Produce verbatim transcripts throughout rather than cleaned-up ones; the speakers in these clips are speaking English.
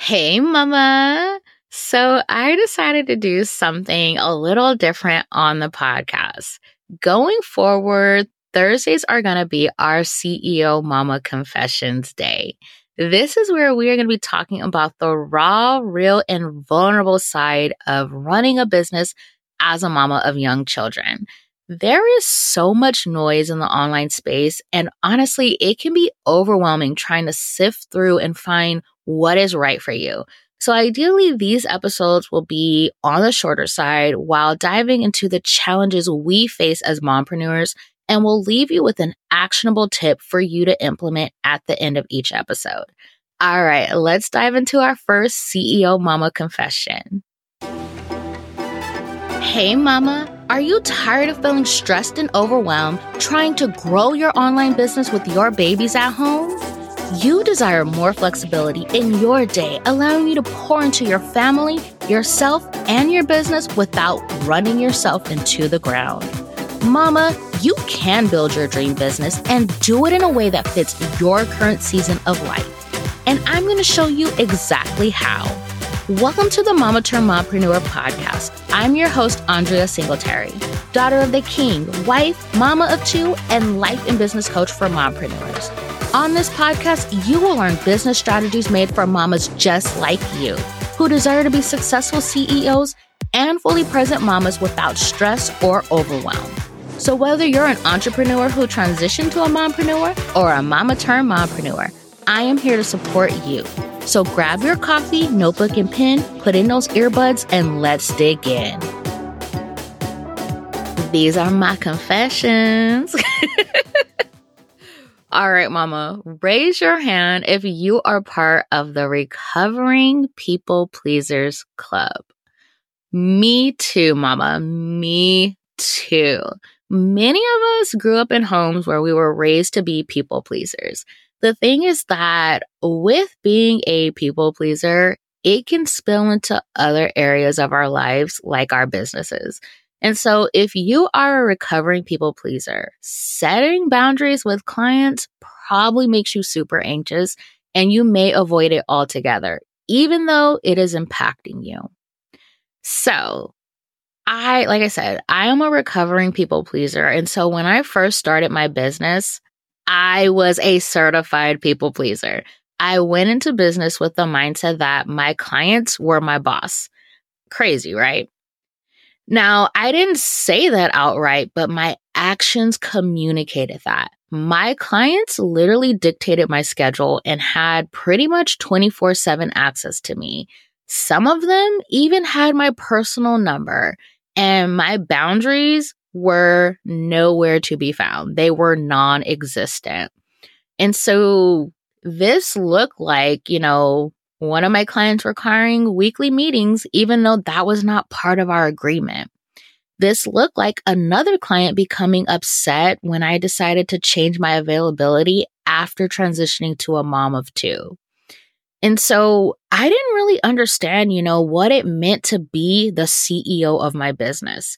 Hey, mama. So I decided to do something a little different on the podcast. Going forward, Thursdays are going to be our C E O Mama Confessions Day. This is where we are going to be talking about the raw, real, and vulnerable side of running a business as a mama of young children. There is so much noise in the online space, and honestly, it can be overwhelming trying to sift through and find what is right for you. So ideally, these episodes will be on the shorter side while diving into the challenges we face as mompreneurs, and we'll leave you with an actionable tip for you to implement at the end of each episode. All right, let's dive into our first C E O Mama confession. Hey, mama. Are you tired of feeling stressed and overwhelmed trying to grow your online business with your babies at home? You desire more flexibility in your day, allowing you to pour into your family, yourself, and your business without running yourself into the ground. Mama, you can build your dream business and do it in a way that fits your current season of life. And I'm going to show you exactly how. Welcome to the Mama Turned Mompreneur podcast. I'm your host, Andrea Singletary, daughter of the king, wife, mama of two, and life and business coach for mompreneurs. On this podcast, you will learn business strategies made for mamas just like you, who desire to be successful C E Os and fully present mamas without stress or overwhelm. So whether you're an entrepreneur who transitioned to a mompreneur or a mama turned mompreneur, I am here to support you. So grab your coffee, notebook, and pen, put in those earbuds, and let's dig in. These are my confessions. All right, mama, raise your hand if you are part of the Recovering People Pleasers Club. Me too, mama. Me too. Many of us grew up in homes where we were raised to be people pleasers. The thing is that with being a people pleaser, it can spill into other areas of our lives, like our businesses. And so if you are a recovering people pleaser, setting boundaries with clients probably makes you super anxious, and you may avoid it altogether, even though it is impacting you. So I, like I said, I am a recovering people pleaser. And so when I first started my business, I was a certified people pleaser. I went into business with the mindset that my clients were my boss. Crazy, right? Now, I didn't say that outright, but my actions communicated that. My clients literally dictated my schedule and had pretty much twenty-four seven access to me. Some of them even had my personal number, and my boundaries were nowhere to be found. They were non-existent. And so this looked like, you know, one of my clients requiring weekly meetings, even though that was not part of our agreement. This looked like another client becoming upset when I decided to change my availability after transitioning to a mom of two. And so I didn't really understand, you know, what it meant to be the C E O of my business.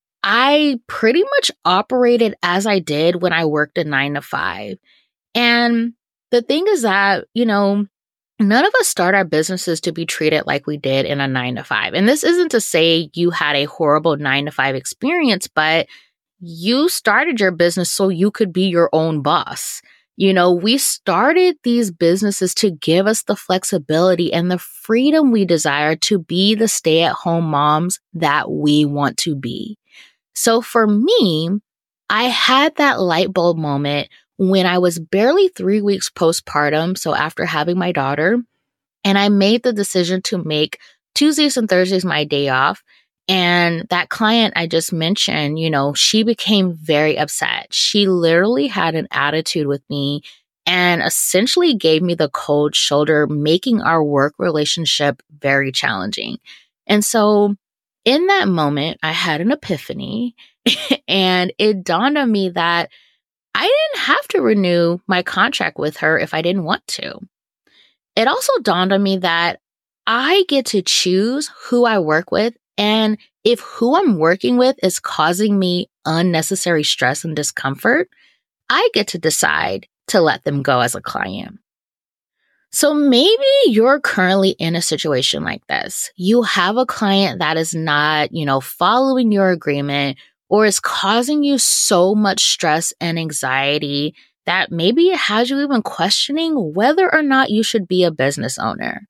I pretty much operated as I did when I worked a nine to five. And the thing is that, you know, none of us start our businesses to be treated like we did in a nine to five. And this isn't to say you had a horrible nine to five experience, but you started your business so you could be your own boss. You know, we started these businesses to give us the flexibility and the freedom we desire to be the stay-at-home moms that we want to be. So for me, I had that light bulb moment when I was barely three weeks postpartum, so after having my daughter, and I made the decision to make Tuesdays and Thursdays my day off. And that client I just mentioned, you know, she became very upset. She literally had an attitude with me and essentially gave me the cold shoulder, making our work relationship very challenging. And so in that moment, I had an epiphany, and it dawned on me that I didn't have to renew my contract with her if I didn't want to. It also dawned on me that I get to choose who I work with, and if who I'm working with is causing me unnecessary stress and discomfort, I get to decide to let them go as a client. So maybe you're currently in a situation like this. You have a client that is not, you know, following your agreement or is causing you so much stress and anxiety that maybe it has you even questioning whether or not you should be a business owner.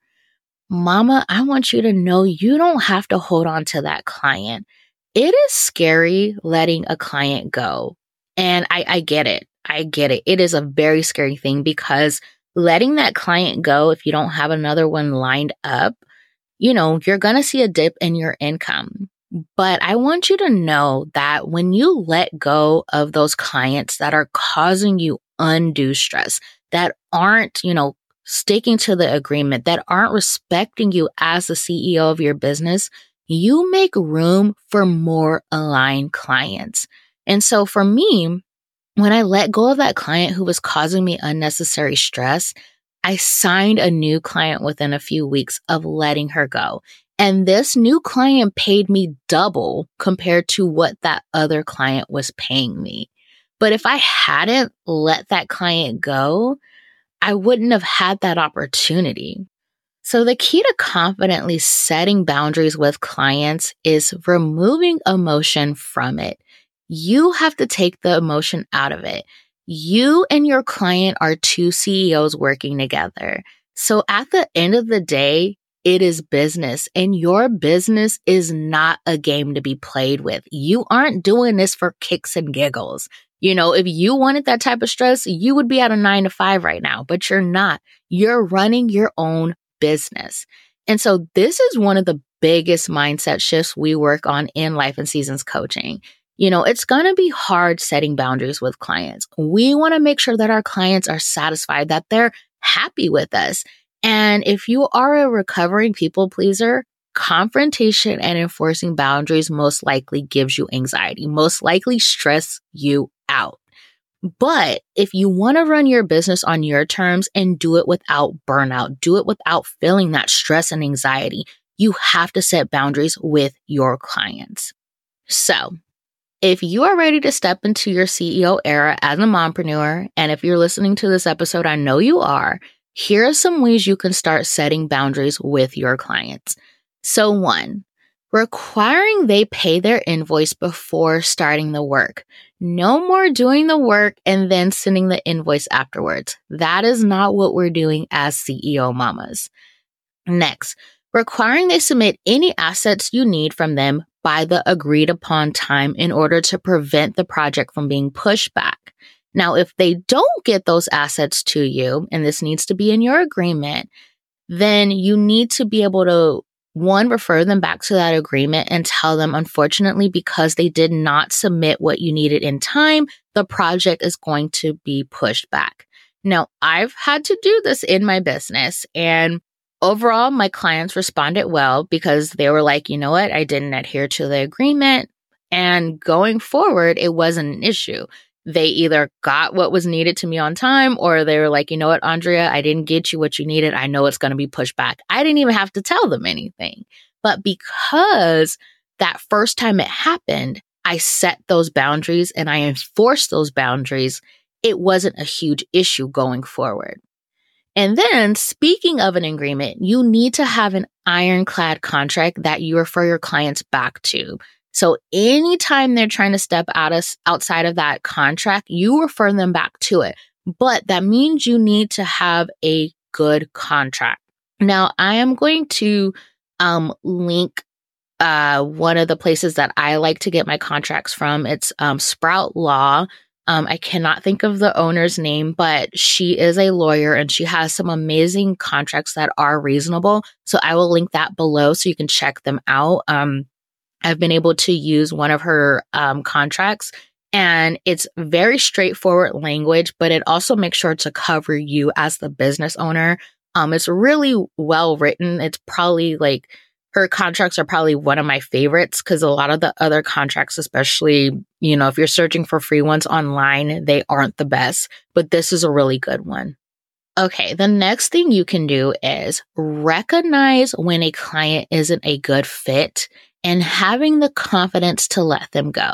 Mama, I want you to know you don't have to hold on to that client. It is scary letting a client go. And I, I get it. I get it. It is a very scary thing because letting that client go, if you don't have another one lined up, you know, you're going to see a dip in your income. But I want you to know that when you let go of those clients that are causing you undue stress, that aren't, you know, sticking to the agreement, that aren't respecting you as the C E O of your business, you make room for more aligned clients. And so for me, when I let go of that client who was causing me unnecessary stress, I signed a new client within a few weeks of letting her go. And this new client paid me double compared to what that other client was paying me. But if I hadn't let that client go, I wouldn't have had that opportunity. So the key to confidently setting boundaries with clients is removing emotion from it. You have to take the emotion out of it. You and your client are two C E Os working together. So at the end of the day, it is business, and your business is not a game to be played with. You aren't doing this for kicks and giggles. You know, if you wanted that type of stress, you would be at a nine to five right now, but you're not. You're running your own business. And so this is one of the biggest mindset shifts we work on in Life in Seasons coaching. You know, it's going to be hard setting boundaries with clients. We want to make sure that our clients are satisfied, that they're happy with us. And if you are a recovering people pleaser, confrontation and enforcing boundaries most likely gives you anxiety, most likely stress you out. But if you want to run your business on your terms and do it without burnout, do it without feeling that stress and anxiety, you have to set boundaries with your clients. So if you are ready to step into your C E O era as a mompreneur, and if you're listening to this episode, I know you are, here are some ways you can start setting boundaries with your clients. So one, requiring they pay their invoice before starting the work. No more doing the work and then sending the invoice afterwards. That is not what we're doing as C E O mamas. Next, requiring they submit any assets you need from them by the agreed upon time in order to prevent the project from being pushed back. Now, if they don't get those assets to you, and this needs to be in your agreement, then you need to be able to, one, refer them back to that agreement and tell them, unfortunately, because they did not submit what you needed in time, the project is going to be pushed back. Now, I've had to do this in my business, and overall, my clients responded well because they were like, you know what, I didn't adhere to the agreement, and going forward, it wasn't an issue. They either got what was needed to me on time, or they were like, you know what, Andrea, I didn't get you what you needed. I know it's going to be pushed back. I didn't even have to tell them anything. But because that first time it happened, I set those boundaries and I enforced those boundaries. It wasn't a huge issue going forward. And then, speaking of an agreement, you need to have an ironclad contract that you refer your clients back to. So anytime they're trying to step out of, outside of that contract, you refer them back to it. But that means you need to have a good contract. Now, I am going to um, link uh, one of the places that I like to get my contracts from. It's um, Sprout Law. Um, I cannot think of the owner's name, but she is a lawyer and she has some amazing contracts that are reasonable. So I will link that below so you can check them out. Um, I've been able to use one of her um, contracts, and it's very straightforward language, but it also makes sure to cover you as the business owner. Um, it's really well written. It's probably like her contracts are probably one of my favorites because a lot of the other contracts, especially, you know, if you're searching for free ones online, they aren't the best, but this is a really good one. Okay, the next thing you can do is recognize when a client isn't a good fit and having the confidence to let them go.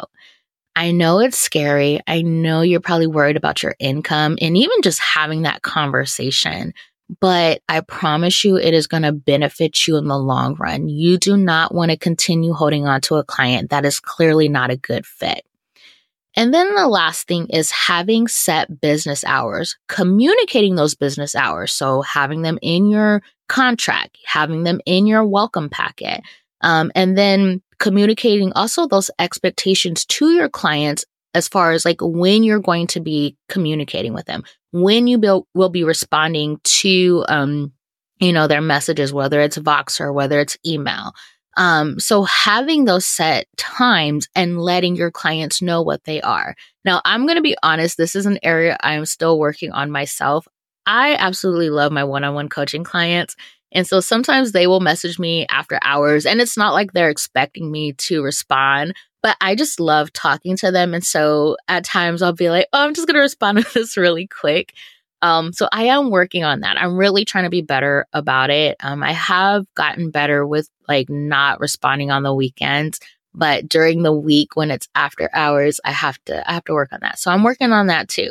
I know it's scary. I know you're probably worried about your income and even just having that conversation. but I promise you it is going to benefit you in the long run. You do not want to continue holding on to a client that is clearly not a good fit. And then the last thing is having set business hours, communicating those business hours. So having them in your contract, having them in your welcome packet, um, and then communicating also those expectations to your clients as far as like when you're going to be communicating with them, when you will, will be responding to, um, you know, their messages, whether it's Voxer or whether it's email. Um, so having those set times and letting your clients know what they are. Now, I'm going to be honest, this is an area I'm still working on myself. I absolutely love my one-on-one coaching clients. And so sometimes they will message me after hours, and it's not like they're expecting me to respond, but I just love talking to them. And so at times I'll be like, oh, I'm just going to respond to this really quick. Um, so I am working on that. I'm really trying to be better about it. Um, I have gotten better with like not responding on the weekends, but during the week when it's after hours, I have to, I have to work on that. So I'm working on that too.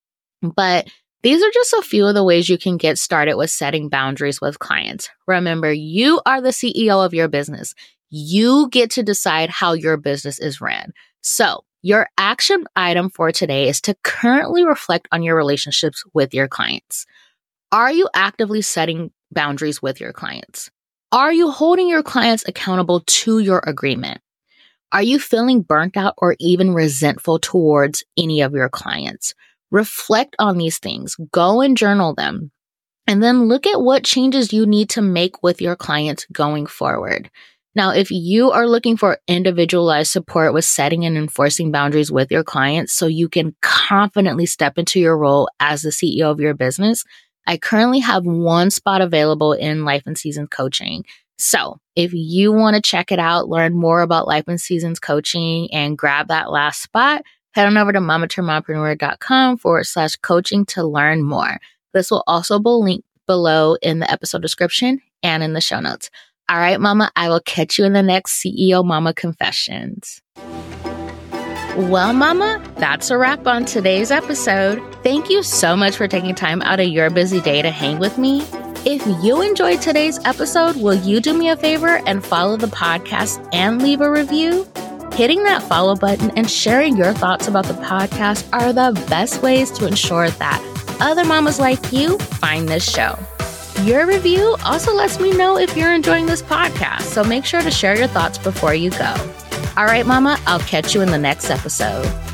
But these are just a few of the ways you can get started with setting boundaries with clients. Remember, you are the C E O of your business. You get to decide how your business is ran. So your action item for today is to currently reflect on your relationships with your clients. Are you actively setting boundaries with your clients? Are you holding your clients accountable to your agreement? Are you feeling burnt out or even resentful towards any of your clients? Reflect on these things. Go and journal them. And then look at what changes you need to make with your clients going forward. Now, if you are looking for individualized support with setting and enforcing boundaries with your clients so you can confidently step into your role as the C E O of your business, I currently have one spot available in Life in Seasons Coaching. So if you want to check it out, learn more about Life in Seasons Coaching and grab that last spot, head on over to mamaturnedmompreneur.com forward slash coaching to learn more. This will also be linked below in the episode description and in the show notes. All right, Mama, I will catch you in the next C E O Mama Confessions. Well, Mama, that's a wrap on today's episode. Thank you so much for taking time out of your busy day to hang with me. If you enjoyed today's episode, will you do me a favor and follow the podcast and leave a review? Hitting that follow button and sharing your thoughts about the podcast are the best ways to ensure that other mamas like you find this show. Your review also lets me know if you're enjoying this podcast, so make sure to share your thoughts before you go. All right, Mama, I'll catch you in the next episode.